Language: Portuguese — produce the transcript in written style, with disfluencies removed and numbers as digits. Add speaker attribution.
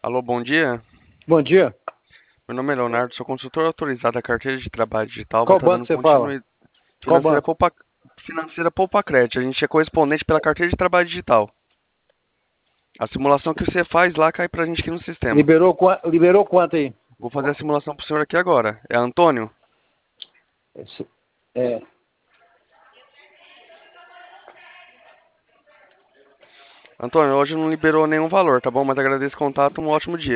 Speaker 1: Alô, bom dia.
Speaker 2: Bom dia.
Speaker 1: Meu nome é Leonardo, sou consultor autorizado da carteira de trabalho digital. Vou
Speaker 2: Qual
Speaker 1: estar
Speaker 2: banco
Speaker 1: dando
Speaker 2: você fala?
Speaker 1: continuidade.
Speaker 2: Qual
Speaker 1: Financeira
Speaker 2: banco?
Speaker 1: Poupa... Financeira Poupa Crédito. A gente é correspondente pela carteira de trabalho digital. A simulação que você faz lá cai pra gente aqui no sistema.
Speaker 2: Liberou quanto aí?
Speaker 1: Vou fazer a simulação pro senhor aqui agora. É Antônio?
Speaker 2: É,
Speaker 1: Antônio, hoje não liberou nenhum valor, tá bom? Mas agradeço o contato, um ótimo dia.